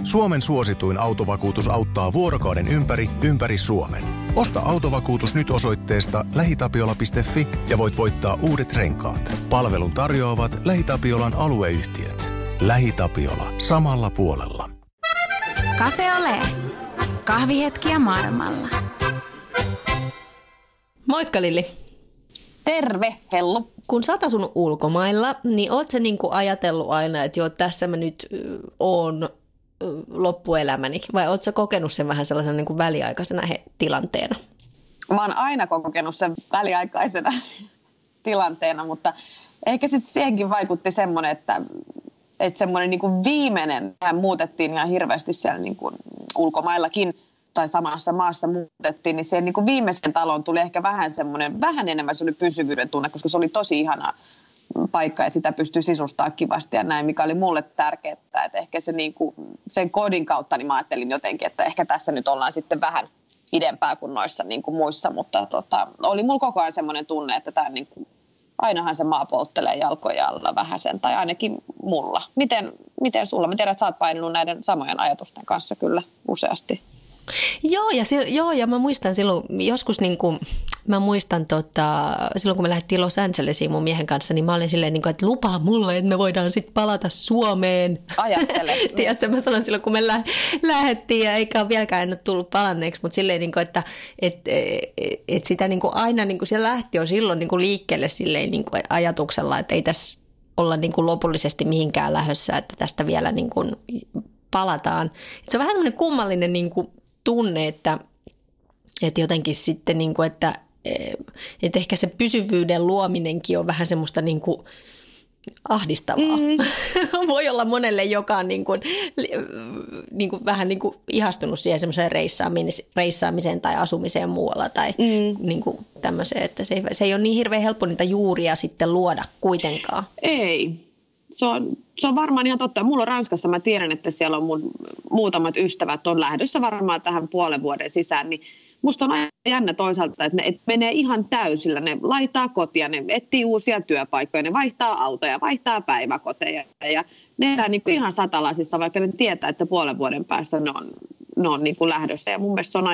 Suomen suosituin autovakuutus auttaa vuorokauden ympäri Suomen. Osta autovakuutus nyt osoitteesta lähitapiola.fi ja voit voittaa uudet renkaat. Palvelun tarjoavat LähiTapiolan alueyhtiöt. LähiTapiola. Samalla puolella. Cafe Ole. Kahvihetkiä maailmalla. Moikka Lilli. Terve, Hellu. Kun sä oot asunut ulkomailla, niin oot sä niinku ajatellut aina, että joo, tässä mä nyt oon loppuelämäni? Vai oot sä kokenut sen vähän sellaisena niinku väliaikaisena tilanteena? Mä oon aina kokenut sen väliaikaisena tilanteena, mutta ehkä sitten siihenkin vaikutti semmoinen, että semmoinen niinku viimeinen, mehän muutettiin ihan hirveästi siellä niinku ulkomaillakin, tai samassa maassa muutettiin, niin siihen niin viimeisen taloon tuli ehkä vähän enemmän semmoinen pysyvyyden tunne, koska se oli tosi ihana paikka ja sitä pystyi sisustamaan kivasti ja näin, mikä oli mulle tärkeää, että ehkä se niin kuin, sen kodin kautta niin mä ajattelin jotenkin, että ehkä tässä nyt ollaan sitten vähän pidempää kuin noissa niin kuin muissa, mutta oli mulla koko ajan semmoinen tunne, että tämä niin kuin, ainahan se maa polttelee jalkoja alla vähäsen, tai ainakin mulla. Miten sulla? Mä tiedän, että sä oot painunut näiden samojen ajatusten kanssa kyllä useasti. Joo, ja mä muistan silloin, joskus niin kuin, silloin kun me lähdettiin Los Angelesiin mun miehen kanssa, niin mä olin silleen, niin kuin, että lupaa mulle, että me voidaan sitten palata Suomeen. Ajattele. Tiedätkö, mä sanoin silloin, kun me lähdettiin ja eikä ole vieläkään en ole tullut palanneeksi, mutta silleen, niin kuin, että sitä niin kuin aina niin kuin se lähti jo silloin niin kuin liikkeelle silleen, niin kuin ajatuksella, että ei tässä olla niin kuin lopullisesti mihinkään lähdössä, että tästä vielä niin kuin palataan. Se on vähän tämmöinen kummallinen niin kuin tunne, että jotenkin sitten, niin kuin, että ehkä se pysyvyyden luominenkin on vähän semmoista niin kuin ahdistavaa. Voi olla monelle, joka on niin kuin vähän niin kuin ihastunut siihen semmoiseen reissaamiseen tai asumiseen muualla tai niin kuin tämmöiseen, että se ei ole niin hirveän helppo niitä juuria sitten luoda kuitenkaan. Ei. Se on varmaan ihan totta. Mulla on Ranskassa, mä tiedän, että siellä on mun muutamat ystävät on lähdössä varmaan tähän puolen vuoden sisään, niin musta on aina jännä toisaalta, että ne menee ihan täysillä. Ne laittaa kotia, ne etsii uusia työpaikkoja, ne vaihtaa autoja, vaihtaa päiväkoteja ja ne elää niin kuin ihan satalaisissa, vaikka ne tietää, että puolen vuoden päästä ne on niin kuin lähdössä. Ja mun mielestä se on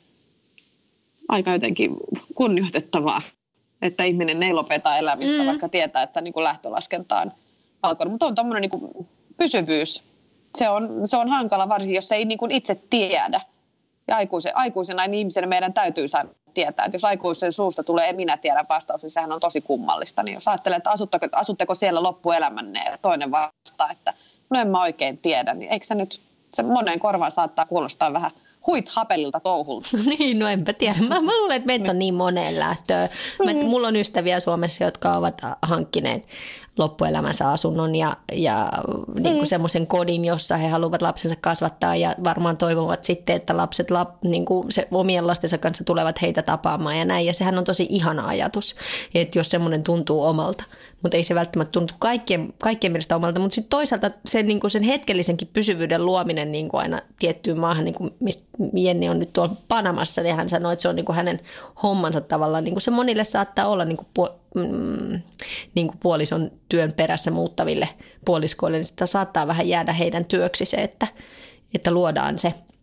aika jotenkin kunnioitettavaa, että ihminen ei lopeta elämistä, vaikka tietää, että niin kuin lähtölaskenta on alkanut. Mutta on tommoinen niin kuin pysyvyys. Se on hankala varsinkin, jos ei niin kuin itse tiedä. Ja aikuisena niin ihmisenä meidän täytyy saada tietää. Että jos aikuisen suusta tulee minä tiedän vastaus, niin sehän on tosi kummallista. Niin jos ajattelee, että asutteko siellä loppuelämänne ja toinen vastaa, että no en mä oikein tiedä, niin eikö se monen korvaan saattaa kuulostaa vähän hapelilta touhulta. Niin, no enpä tiedä. Mä luulen, että meitä on niin moneen lähtöön. Mulla on ystäviä Suomessa, jotka ovat hankkineet loppuelämänsä asunnon ja niin kuin semmoisen kodin, jossa he haluavat lapsensa kasvattaa ja varmaan toivovat sitten, että lapset niin kuin se omien lastensa kanssa tulevat heitä tapaamaan ja näin. Ja sehän on tosi ihana ajatus, että jos semmoinen tuntuu omalta, mutta ei se välttämättä tuntu kaikkien mielestä omalta. Mutta sitten toisaalta niin kuin sen hetkellisenkin pysyvyyden luominen niin kuin aina tiettyyn maahan, niin kuin mistä Jenni on nyt tuolla Panamassa, niin hän sanoi, että se on niin kuin hänen hommansa tavallaan. Niin kuin se monille saattaa olla niin kuin puolison työn perässä muuttaville puoliskoille, niin sitä saattaa vähän jäädä heidän työksi se, että luodaan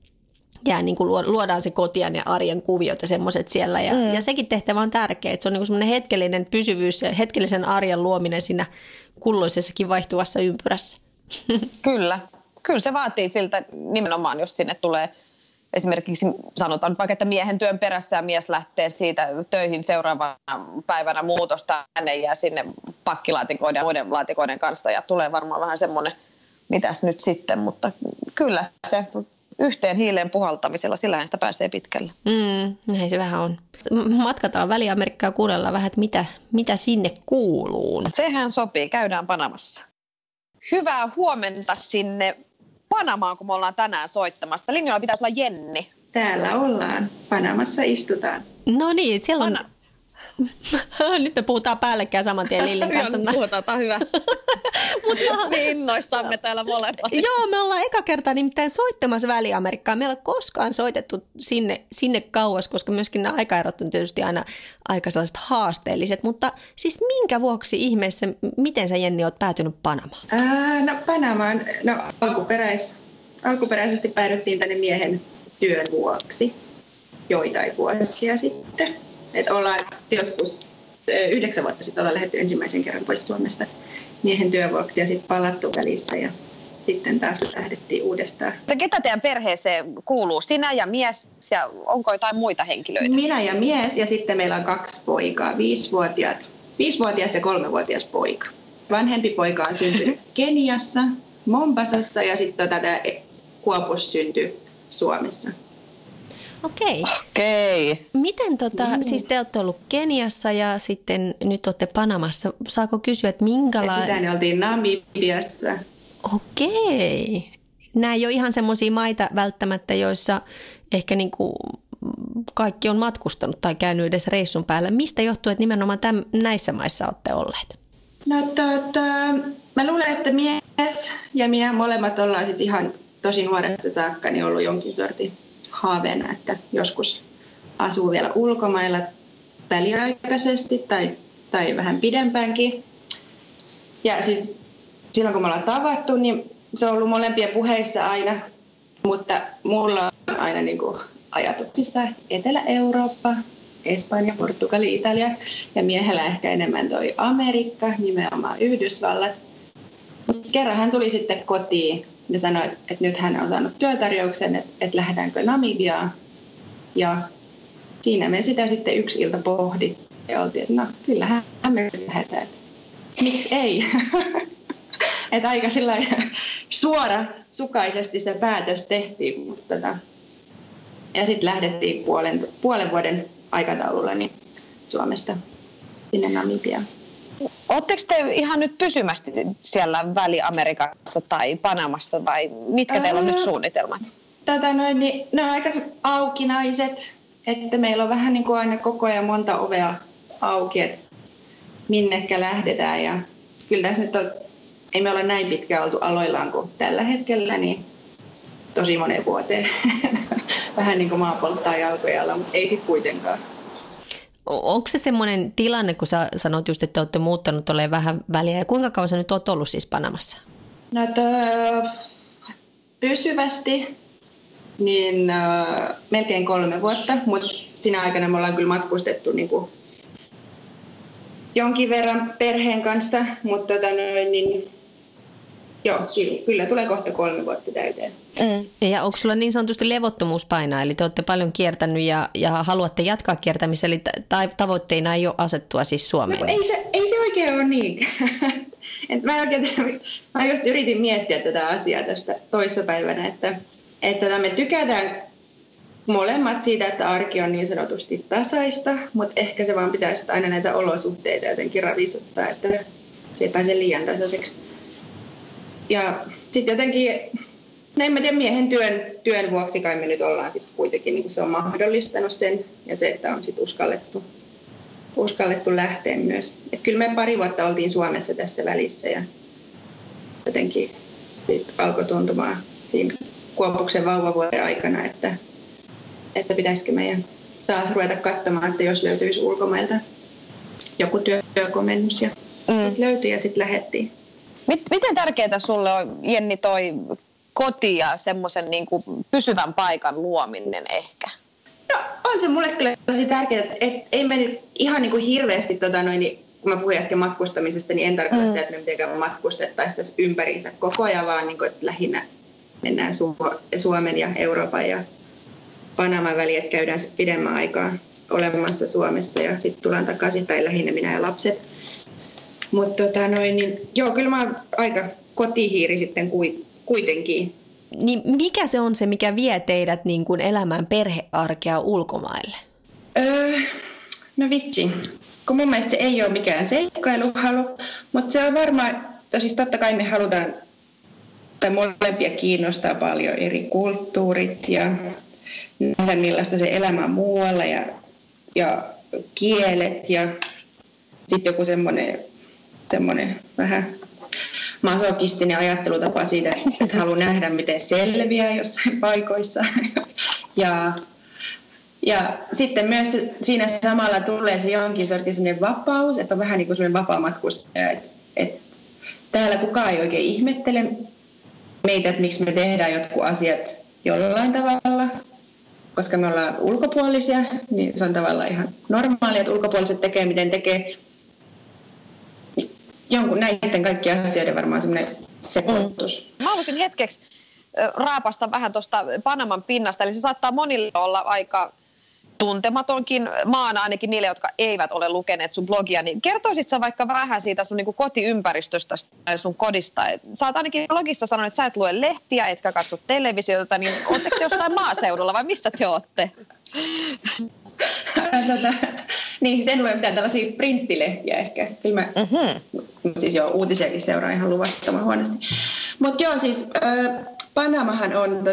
se kotian ja arjen kuviot ja semmoiset siellä. Ja sekin tehtävä on tärkeä, että se on niin semmoinen hetkellinen pysyvyys ja hetkellisen arjen luominen siinä kulloisessakin vaihtuvassa ympyrässä. Kyllä se vaatii siltä nimenomaan, jos sinne tulee esimerkiksi sanotaan vaikka, että miehen työn perässä ja mies lähtee siitä töihin seuraavana päivänä muutosta, hänen jää sinne pakkilaatikoiden ja muiden laatikoiden kanssa ja tulee varmaan vähän semmoinen, mitäs nyt sitten, mutta kyllä se yhteen hiileen puhaltamisella, sillähän sitä pääsee pitkälle. Näin se vähän on. Matkataan Väli-Amerikkaa, kuunnellaan vähän, että mitä sinne kuuluu. Sehän sopii, käydään Panamassa. Hyvää huomenta sinne Panamaan, kun me ollaan tänään soittamassa. Linjalla pitäisi olla Jenni. Täällä ollaan. Panamassa istutaan. No niin, siellä on... Nyt me puhutaan päällekkäin saman tien Lillin kanssa. Joo, puhutaan, tämä on hyvä. Niin innoissamme täällä molemmat. Joo, me ollaan eka kertaa nimittäin soittamassa Väli-Amerikkaan. Me ei ole koskaan soitettu sinne kauas, koska myöskin nämä aikaerot on tietysti aina aika sellaiset haasteelliset. Mutta siis minkä vuoksi ihmeessä, miten sä Jenni oot päätynyt Panamaan? No Panamaan, alkuperäisesti päädyttiin tänne miehen työn vuoksi joitain vuosia sitten. Että ollaan joskus 9 vuotta sitten ollaan lähdetty ensimmäisen kerran pois Suomesta miehen työn vuoksi ja sitten palattu välissä ja sitten taas lähdettiin uudestaan. Ketä teidän perheeseen kuuluu? Sinä ja mies ja onko jotain muita henkilöitä? Minä ja mies ja sitten meillä on 2 poikaa, 5-vuotias ja 3-vuotias poika. Vanhempi poika on syntynyt Keniassa, Mombasassa ja sitten tämä Kuopus syntyi Suomessa. Okei. Miten siis te olette ollut Keniassa ja sitten nyt olette Panamassa. Saako kysyä, että minkälainen... Sitä ne oltiin Namibiassa. Okei. Nämä ei ole ihan semmoisia maita välttämättä, joissa ehkä niinku kaikki on matkustanut tai käynyt edes reissun päällä. Mistä johtuu, että nimenomaan näissä maissa olette olleet? No mä luulen, että mies ja minä molemmat ollaan siis ihan tosi nuoresta saakka niin ollut jonkin sortin haaveena, että joskus asuu vielä ulkomailla väliaikaisesti tai vähän pidempäänkin. Ja siis silloin kun me ollaan tavattu, niin se on ollut molempien puheissa aina, mutta mulla on aina niin kuin ajatuksista Etelä-Eurooppa, Espanja, Portugali, Italia ja miehellä ehkä enemmän toi Amerikka, nimenomaan Yhdysvallat. Kerran hän tuli sitten kotiin ja sanoi, että nyt hän on saanut työtarjouksen, että lähdetäänkö Namibiaan. Ja siinä me sitä sitten yksi ilta pohdittiin ja oltiin, että no kyllähän me lähdetään. Miksi ei? Että aika suorasukaisesti se päätös tehtiin. Mutta ja sitten lähdettiin puolen vuoden aikataululla niin Suomesta sinne Namibiaan. Oletteko te ihan nyt pysymästi siellä Väli-Amerikassa tai Panamassa vai mitkä teillä on nyt suunnitelmat? Niin, ne on aika aukinaiset, että meillä on vähän niin kuin aina koko ajan monta ovea auki, että minnekä lähdetään. Ja kyllä tässä nyt ei me olla näin pitkään oltu aloillaan kuin tällä hetkellä, niin tosi moneen vuoteen. Vähän niin kuin maa polttaa jalkoja alla, mutta ei sitten kuitenkaan. Onko se semmoinen tilanne, kun sä sanoit just, että olette muuttanut olemaan vähän väliä, ja kuinka kauan sä nyt oot ollut siis Panamassa? No pysyvästi niin melkein 3 vuotta, mutta siinä aikana me ollaan kyllä matkustettu niin kuin jonkin verran perheen kanssa, mutta niin, joo, kyllä tulee kohta 3 vuotta täyteen. Ja onko sulla niin sanotusti levottomuuspainaa, eli te olette paljon kiertänyt ja haluatte jatkaa kiertämistä, eli tavoitteena ei ole asettua siis Suomeen? No, ei se oikein ole niin. Mä just yritin miettiä tätä asiaa tästä toissapäivänä, että me tykätään molemmat siitä, että arki on niin sanotusti tasaista, mutta ehkä se vaan pitäisi aina näitä olosuhteita jotenkin ravisuttaa, että se ei pääse liian tasaiseksi. Ja sitten jotenkin, en mä tiedä, miehen työn vuoksi kai me nyt ollaan sitten kuitenkin, niin kuin se on mahdollistanut sen ja se, että on sitten uskallettu lähteä myös. Et kyllä me 2 vuotta oltiin Suomessa tässä välissä ja jotenkin alkoi tuntumaan siinä Kuopuksen vauvavuoden aikana, että pitäisikö meidän taas ruveta katsomaan, että jos löytyisi ulkomailta joku työkomennus ja löytyi ja sitten lähdettiin. Miten tärkeää sulle on, Jenni, toi koti ja semmoisen niin kuin pysyvän paikan luominen ehkä? No on se mulle kyllä tosi tärkeää, että ei me nyt ihan niin kuin hirveästi, niin, kun mä puhuin äsken matkustamisesta, niin en tarkoita sitä, että me mitenkään matkustettaisiin tässä ympäriinsä koko ajan, vaan niin kuin, että lähinnä mennään Suomen ja Euroopan ja Panaman väliin, että käydään pidemmän aikaa olemassa Suomessa ja sitten tullaan takaisin päin lähinnä minä ja lapset. Mutta niin, joo, kyllä mä oon aika kotihiiri sitten kuitenkin. Niin mikä se on se, mikä vie teidät niin kuin elämään perhearkea ulkomaille? No vitsi, kun mun mielestä se ei ole mikään seikkailuhalu, mutta se on varmaan, siis totta kai me halutaan, tai molempia kiinnostaa paljon eri kulttuurit ja nähdä millaista se elämä on muualla ja kielet ja sitten joku semmoinen vähän masokistinen ajattelutapa siitä, että haluaa nähdä, miten selviää jossain paikoissa. Ja sitten myös siinä samalla tulee se jonkin sortin sellainen vapaus, että on vähän niin kuin sellainen vapaa matkustaja. Että täällä kukaan ei oikein ihmettele meitä, että miksi me tehdään jotkut asiat jollain tavalla, koska me ollaan ulkopuolisia, niin se on tavallaan ihan normaalia, että ulkopuoliset tekee, miten tekee. Jonkun näiden kaikkien asioiden varmaan semmoinen sekoitus. Mä haluaisin hetkeksi raapasta vähän tuosta Panaman pinnasta, eli se saattaa monille olla aika tuntematonkin maana, ainakin niille, jotka eivät ole lukeneet sun blogia, niin kertoisit sä vaikka vähän siitä sun niinku kotiympäristöstä tai sun kodista? Sä oot ainakin blogissa sanonut, että sä et lue lehtiä, etkä katso televisiota, niin ootteko te jossain maaseudulla vai missä te ootte? Niin, siis en lue mitään tällaisia printtilehtiä ehkä. Kyllä mä siis uutisiakin seuraan ihan luvattoman huonosti. Mutta joo, siis Panamahan on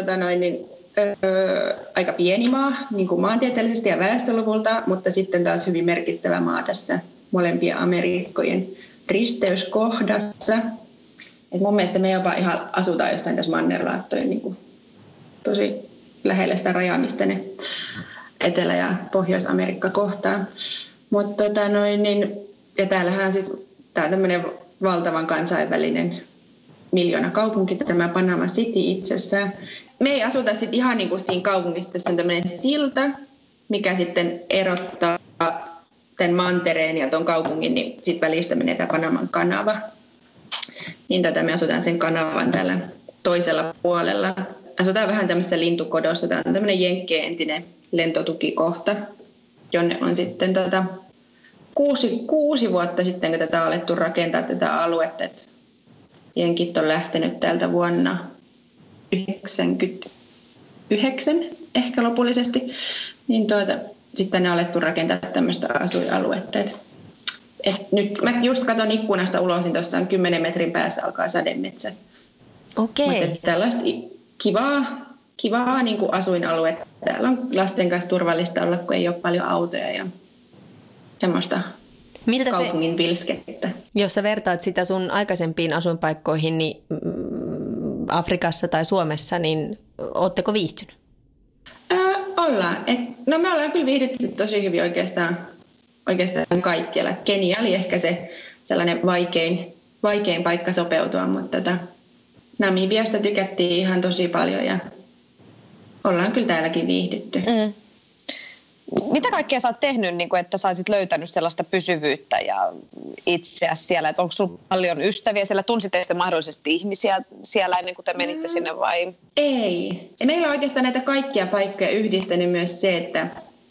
aika pieni maa niin kuin maantieteellisesti ja väestöluvulta, mutta sitten taas hyvin merkittävä maa tässä molempien Amerikkojen risteyskohdassa. Et mun mielestä me jopa ihan asutaan jossain tässä mannerlaattojen niin kuin tosi lähellä sitä rajaa, mistä ne Etelä- ja Pohjois-Amerikka kohtaa. Mutta ja täällähän siis tää on tämmöinen valtavan kansainvälinen miljoonakaupunki, tämä Panama City itsessään. Me ei asuta sitten ihan niin kuin siinä kaupungissa, tässä on tämmöinen silta, mikä sitten erottaa tämän mantereen ja tuon kaupungin, niin sitten välistä menee tämä Panaman kanava. Niin me asutaan sen kanavan täällä toisella puolella. Asutaan vähän tämmöisessä lintukodossa. Tämä on tämmöinen jenkkien entinen lentotukikohta, jonne on sitten 6 vuotta sitten, kun tätä on alettu rakentaa tätä aluetta. Et jenkit on lähtenyt täältä vuonna 1999 ehkä lopullisesti, niin sitten ne on alettu rakentaa tämmöistä asuinaluetta. Et nyt mä just katson ikkunasta ulos, niin tuossa on 10 metrin päässä alkaa sademetsä. Okei. Mutta tällaista kivaa niin kuin asuinaluetta. Täällä on lasten kanssa turvallista olla, kun ei ole paljon autoja ja semmoista kaupungin pilskettä. Jos sä vertaat sitä sun aikaisempiin asuinpaikkoihin, niin Afrikassa tai Suomessa, niin ootteko viihtynyt? Ollaan. No me ollaan kyllä viihdytty tosi hyvin oikeastaan kaikkialla. Kenia oli ehkä se sellainen vaikein paikka sopeutua, mutta Namibiasta tykättiin ihan tosi paljon ja ollaan kyllä täälläkin viihdytty. Mitä kaikkea sä oot tehnyt, niin että sä olisit löytänyt sellaista pysyvyyttä ja itseäsi siellä? Että onko sulla paljon ystäviä siellä? Tunsitte sitten mahdollisesti ihmisiä siellä ennen kuin te menitte sinne vai? Ei. Meillä on oikeastaan näitä kaikkia paikkoja yhdistänyt myös se, että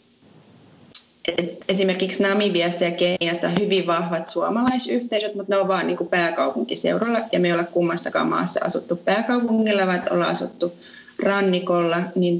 esimerkiksi Namibiassa ja Keniassa on hyvin vahvat suomalaisyhteisöt, mutta ne on vaan niin kuin pääkaupunkiseudulla ja me ei olla kummassakaan maassa asuttu pääkaupungilla, vaan ollaan asuttu rannikolla, niin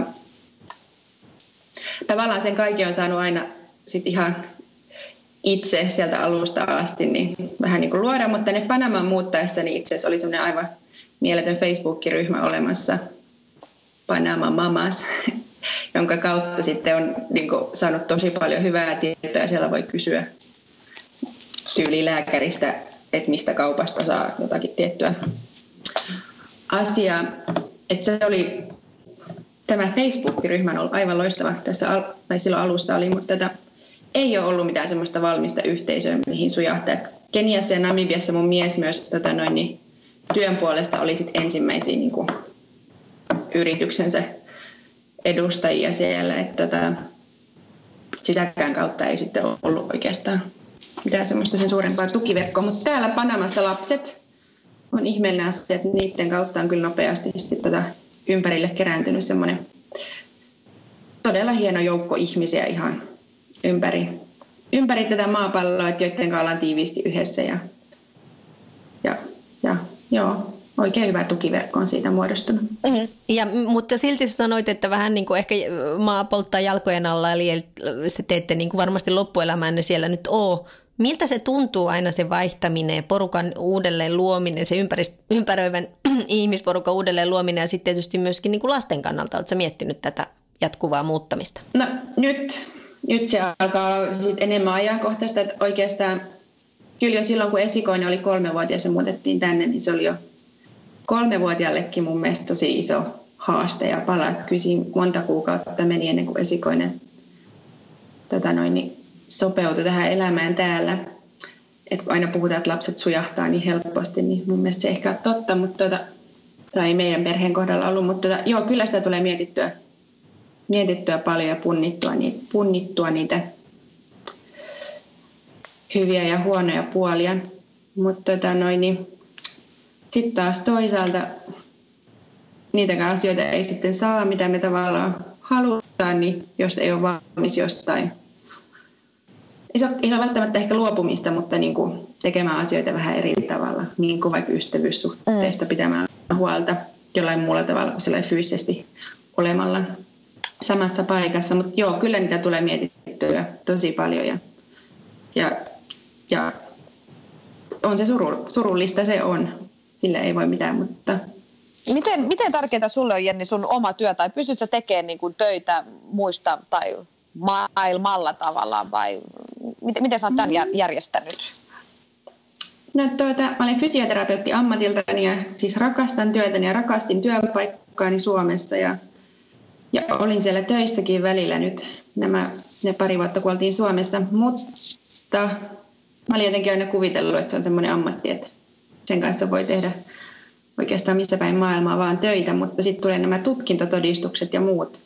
tavallaan sen kaikki on saanut aina sit ihan itse sieltä alusta asti niin vähän niin kuin luoda, mutta tänne Panamaan muuttaessa niin itse asiassa oli semmoinen aivan mieletön Facebook-ryhmä olemassa, Panama Mamas, jonka kautta sitten on niin kuin saanut tosi paljon hyvää tietoa ja siellä voi kysyä tyylilääkäristä, että mistä kaupasta saa jotakin tiettyä asiaa. Että se oli, tämä Facebook-ryhmä on ollut aivan loistava tässä, tai silloin alussa oli, mutta ei ole ollut mitään semmoista valmista yhteisöä, mihin sujahtaa. Keniassa ja Namibiassa mun mies myös työn puolesta oli sit ensimmäisiä niin kuin, yrityksensä edustajia siellä, että sitäkään kautta ei sitten ollut oikeastaan mitään semmoista sen suurempaa tukiverkkoa, mutta täällä Panamassa lapset on ihmeellinen asia, että niiden kautta on kyllä nopeasti ympärille kerääntynyt semmoinen todella hieno joukko ihmisiä ihan ympäri tätä maapalloa, joiden kanssa ollaan tiiviisti yhdessä ja joo. Oikein hyvä tukiverkko on siitä muodostunut. Mutta silti sä sanoit, että vähän niin kuin ehkä maa polttaa jalkojen alla, eli se teette niin kuin varmasti loppuelämänne siellä nyt oo. Miltä se tuntuu aina se vaihtaminen, porukan uudelleen luominen, se ympäröivän ihmisporukan uudelleen luominen ja sitten tietysti myöskin niin kuin lasten kannalta? Oletko sä miettinyt tätä jatkuvaa muuttamista? No nyt se alkaa olla enemmän ajankohtaista, että oikeastaan kyllä jo silloin kun esikoinen oli 3-vuotias ja muutettiin tänne, niin se oli jo 3-vuotiaallekin mun mielestä tosi iso haaste ja pala. Kyllä monta kuukautta meni ennen kuin esikoinen niin sopeutui tähän elämään täällä. Et kun aina puhutaan, että lapset sujahtaa niin helposti, niin mun mielestä se ehkä on totta. Mutta tai meidän perheen kohdalla ollut, mutta joo, kyllä sitä tulee mietittyä paljon ja punnittua niitä hyviä ja huonoja puolia. Mutta sitten taas toisaalta niitäkään asioita ei sitten saa, mitä me tavallaan halutaan, niin jos ei ole valmis jostain. Ei ole välttämättä ehkä luopumista, mutta niin kuin tekemään asioita vähän eri tavalla, niin kuin vaikka ystävyyssuhteista pitämään huolta jollain muulla tavalla kuin sellainen fyysisesti olemalla samassa paikassa. Mutta joo, kyllä niitä tulee mietittyä tosi paljon ja on se surullista, se on. Sillä ei voi mitään, mutta... Miten tärkeää sulle on, Jenni, sun oma työ, tai pystytkö sä tekemään niin kuin töitä muista tai maailmalla tavallaan, vai miten sä oot tämän järjestänyt? No mä olen fysioterapeutti ammatiltani ja siis rakastan työtäni ja rakastin työpaikkaani Suomessa ja olin siellä töissäkin välillä nyt ne pari vuotta, kun oltiin Suomessa, mutta mä olin jotenkin aina kuvitellut, että se on semmoinen ammatti, että sen kanssa voi tehdä oikeastaan missä päin maailmaa vaan töitä, mutta sitten tulee nämä tutkintotodistukset ja muut.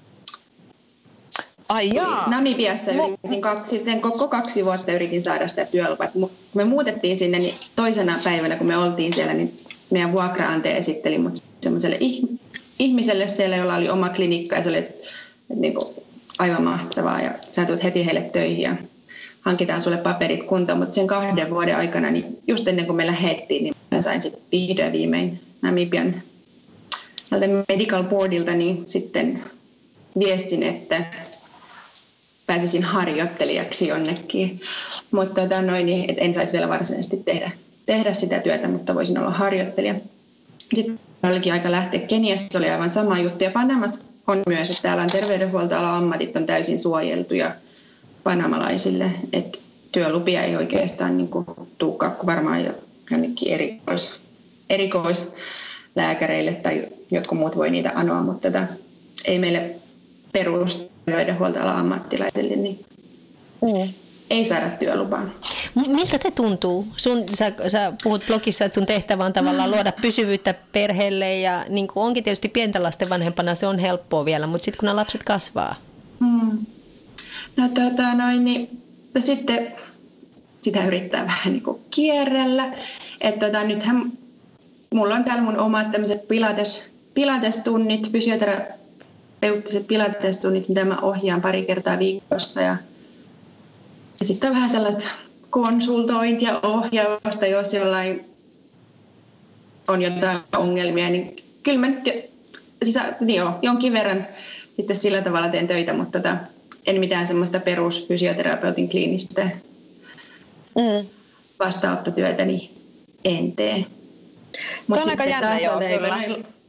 Ai jaa. Namibiassa yritin koko 2 vuotta yritin saada sitä työlupaa. Me muutettiin sinne, niin toisena päivänä, kun me oltiin siellä, niin meidän vuokraantaja esitteli mut semmoiselle ihmiselle siellä, jolla oli oma klinikka, ja se oli niin kuin aivan mahtavaa, ja sä tulet heti heille töihin ja hankitaan sulle paperit kuntoon, mutta sen 2 vuoden aikana, niin just ennen kuin me lähdettiin, niin mä sain sitten vihdoin viimein Namibian medical boardilta niin sitten viestin, että pääsisin harjoittelijaksi jonnekin, mutta niin, että en saisi vielä varsinaisesti tehdä sitä työtä, mutta voisin olla harjoittelija. Sitten olikin aika lähteä Keniassa, oli aivan sama juttu, ja Panamassa on myös, että täällä on terveydenhuoltoalan ammatit on täysin suojeltuja panamalaisille, että työlupia ei oikeastaan niin tulekaan, kun varmaan jonnekin erikoislääkäreille tai jotkut muut voi niitä anoa, mutta ei meille perusterveydenhuoltoalan ammattilaisille, niin ei saada työlupaa. Miltä se tuntuu? Sä puhut blogissa, että sun tehtävä on tavallaan luoda pysyvyyttä perheelle ja niin kuin onkin tietysti pienten lasten vanhempana se on helppoa vielä, mutta sitten kun nämä lapset kasvaa? No niin sitten sitä yrittää vähän niin kuin kierrellä. Että nythän mulla on täällä mun omat tämmöiset pilatestunnit, fysioterapeuttiset pilatestunnit, mitä mä ohjaan 2 kertaa viikossa. Ja sitten on vähän sellaista konsultointia, ohjausta, jos jollain on jotain ongelmia, niin kyllä mä jonkin verran sitten sillä tavalla teen töitä, mutta en mitään semmoista perusfysioterapeutin kliinistä vastaanottotyötä, niin en tee. Tuo on aika jännä, joo, kyllä.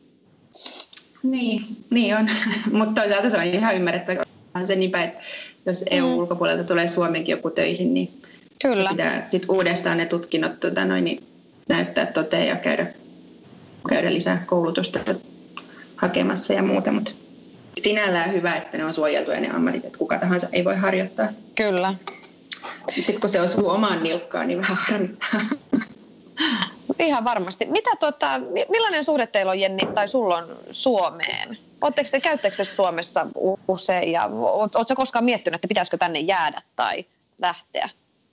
Niin on, mutta toisaalta se on ihan ymmärrettävä. On se niinpä, että jos EU-ulkopuolelta tulee Suomenkin joku töihin, niin kyllä. Pitää sitten uudestaan ne tutkinnot niin näyttää toteen ja käydä lisää koulutusta hakemassa ja muuta, mutta sinällään hyvä, että ne on suojeltuja ne ammatit, että kuka tahansa ei voi harjoittaa. Kyllä. Sitten kun se osuu omaan nilkkaan, niin vähän harmittaa. Ihan varmasti. Millainen suhde teillä on, Jenni, tai sulla on Suomeen? Käyttekö te Suomessa usein ja oletko koskaan miettinyt, että pitäisikö tänne jäädä tai lähteä?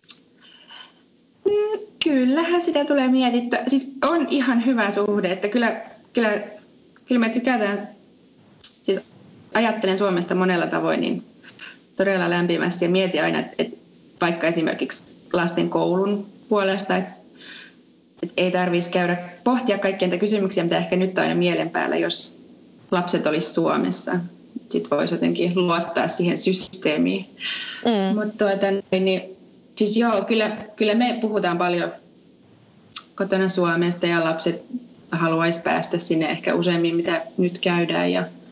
Kyllähän sitä tulee mietittyä. Siis on ihan hyvä suhde, että kyllä me tykätään, siis ajattelen Suomesta monella tavoin niin todella lämpimästi ja mietin aina, että vaikka esimerkiksi lasten koulun puolesta, että ei tarvitsisi pohtia kaikkia niitä kysymyksiä, mitä ehkä nyt on aina mielen päällä, jos lapset olisi Suomessa. Sitten voisi jotenkin luottaa siihen systeemiin. Mutta siis joo, kyllä me puhutaan paljon kotona Suomesta ja lapset haluaisi päästä sinne ehkä useammin, mitä nyt käydään.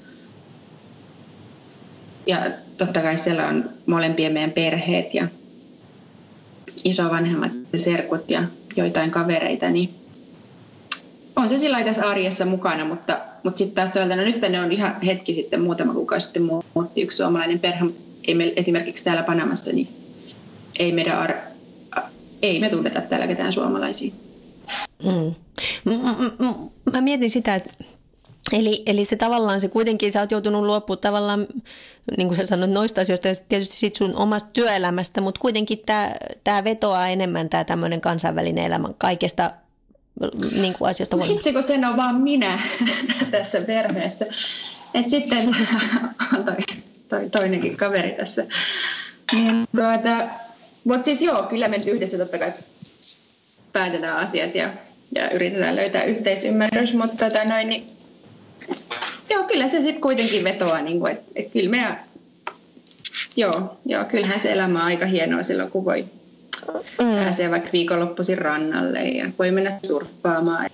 Ja totta kai siellä on molempien meidän perheet ja isovanhemmat ja serkut ja joitain kavereita, niin on se sillä tässä arjessa mukana, mutta sitten taas toisaalta, nyt ne on ihan hetki sitten, muutama kuukausi sitten muutti yksi suomalainen perhe, mutta ei me esimerkiksi täällä Panamassa, niin ei me tunneta täällä ketään suomalaisia. Mä mietin sitä, että Eli se tavallaan, se kuitenkin, sä oot joutunut luopumaan tavallaan, niin kuin sä sanoit, noista asioista ja tietysti sit sun omasta työelämästä, mutta kuitenkin tämä vetoaa enemmän tämä tämmöinen kansainvälinen elämä kaikesta niin kuin asioista. No hitsi, kun sen on vaan minä tässä perheessä. Et sitten toi toinenkin kaveri tässä. Niin, mutta siis joo, kyllä me yhdessä totta kai päätetään asiat ja yritetään löytää yhteisymmärrys, mutta niin, joo, kyllä se sitten kuitenkin vetoaa, niin että kyllä me, kyllähän se elämä on aika hienoa silloin, kun voi pääsee vaikka viikonloppuisin rannalle ja voi mennä surffaamaan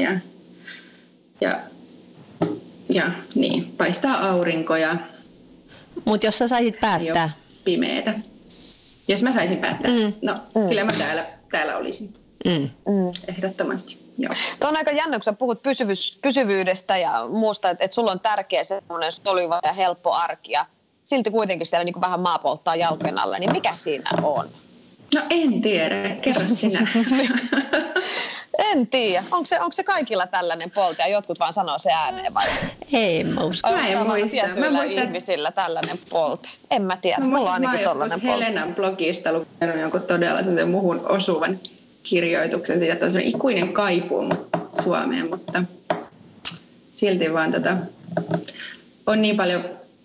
ja niin, paistaa aurinkoja. Mutta jos sä saisit päättää. Pimeetä. Jos mä saisin päättää, kyllä mä täällä olisin. Ehdottomasti. Joo. Tuo on aika jännä, kun sä puhut pysyvyydestä ja muusta, että sulla on tärkeä semmoinen soljuma ja helppo arki ja silti kuitenkin siellä niin kuin vähän maa polttaa jalkojen alla, niin mikä siinä on? No en tiedä, kerro sinä. En tiedä. Onko se kaikilla tällainen polte ja jotkut vaan sanoo se ääneen vai? Ei, mä uskon. Mä en muista. Tietyillä ihmisillä tällainen polte. En mä tiedä. Mulla on ainakin tollainen polte. Helenan blogista lukenut jonkun todella sellaisen muhun osuvan kirjoituksen siitä, että on sellainen ikuinen kaipuu Suomeen, mutta silti vaan on niin paljon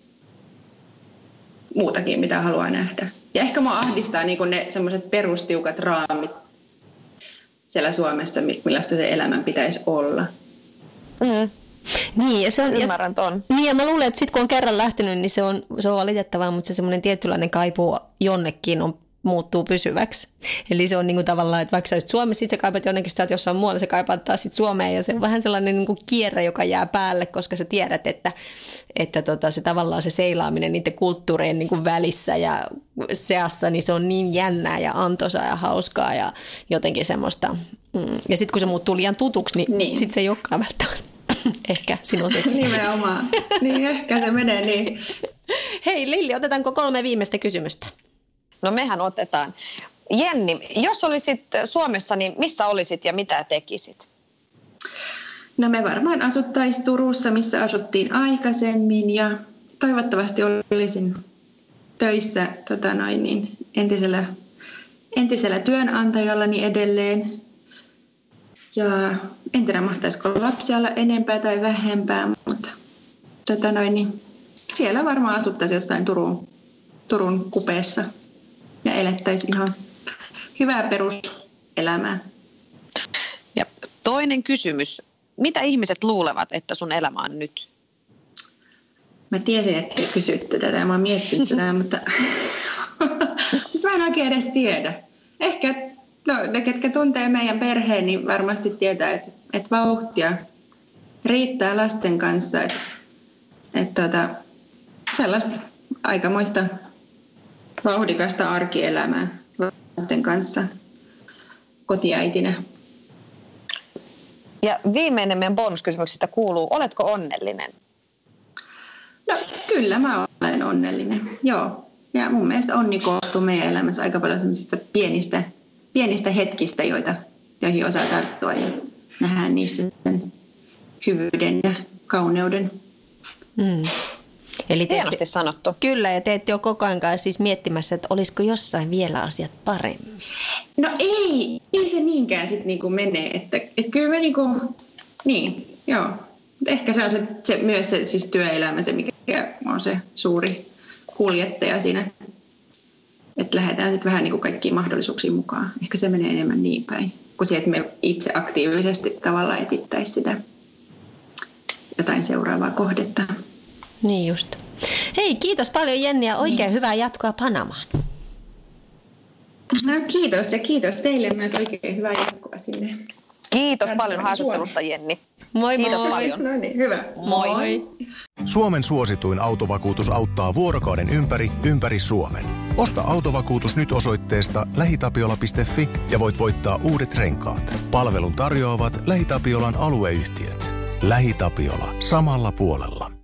muutakin, mitä haluaa nähdä. Ja ehkä mua ahdistaa niin kuin ne semmoiset perustiukat raamit siellä Suomessa, millaista se elämän pitäisi olla. Niin, ja se on, ymmärrän ton. Niin, ja mä luulen, että sit kun on kerran lähtenyt, niin se on valitettavaa, mutta se semmoinen tietynlainen kaipuu jonnekin muuttuu pysyväksi. Eli se on niin kuin tavallaan, että vaikka sä olisit Suomessa, sit sä kaipaat jonnekin sitä, että jossain muualla sä kaipaat taas sit Suomeen, ja se on vähän sellainen niin kuin kierre, joka jää päälle, koska sä tiedät, että se tavallaan se seilaaminen niiden kulttuurien niin kuin välissä ja seassa, niin se on niin jännää ja antoisaa ja hauskaa ja jotenkin semmoista. Ja sitten kun se muuttuu liian tutuksi, niin. Sitten se ei olekaan välttämättä. Ehkä sinun sekin. Nimenomaan. Niin ehkä se menee niin. Hei Lilli, otetaanko 3 viimeistä kysymystä? No mehän otetaan. Jenni, jos olisit Suomessa, niin missä olisit ja mitä tekisit? No me varmaan asuttaisiin Turussa, missä asuttiin aikaisemmin ja toivottavasti olisin töissä entisellä työnantajallani edelleen. Ja en tiedä, mahtaisiko lapsia olla enempää tai vähempää, mutta siellä varmaan asuttaisiin jossain Turun kupeessa ja elettäisiin ihan hyvää peruselämää. Ja toinen kysymys. Mitä ihmiset luulevat, että sun elämä on nyt? Mä tiesin, että te kysytte tätä ja mä oon miettinyt tätä, mutta mä en oikein edes tiedä. Ehkä ne, ketkä tuntee meidän perheen, niin varmasti tietää, että vauhtia riittää lasten kanssa. Että sellaista aikamoista vauhdikasta arkielämää lasten kanssa kotiäitinä. Ja viimeinen meidän bonuskysymyksistä kuuluu, oletko onnellinen? No kyllä mä olen onnellinen, joo. Ja mun mielestä onni koostuu meidän elämässä aika paljon sellaisista pienistä hetkistä, joihin osaa tarttua ja nähdään niissä sen hyvyyden ja kauneuden. Eli hienosti sanottu. Kyllä, ja te ette ole koko ajan siis miettimässä, että olisiko jossain vielä asiat paremmin. No ei se niinkään sitten niinku menee, että kyllä me niin, joo. Ehkä se on se myös se siis työelämä, se mikä on se suuri kuljettaja siinä, että lähdetään sitten vähän niinku kaikkiin mahdollisuuksiin mukaan. Ehkä se menee enemmän niin päin, kuin se, että me itse aktiivisesti tavallaan etittäisiin sitä jotain seuraavaa kohdetta. Niin just. Hei, kiitos paljon Jenni ja oikein hyvää jatkoa Panamaan. No kiitos ja kiitos teille myös oikein hyvää jatkoa sinne. Kiitos paljon haastattelusta Jenni. Moi moi. Kiitos paljon. No niin, hyvä. Moi. Suomen suosituin autovakuutus auttaa vuorokauden ympäri Suomen. Osta autovakuutus nyt osoitteesta lähitapiola.fi ja voit voittaa uudet renkaat. Palvelun tarjoavat LähiTapiolan alueyhtiöt. LähiTapiola. Samalla puolella.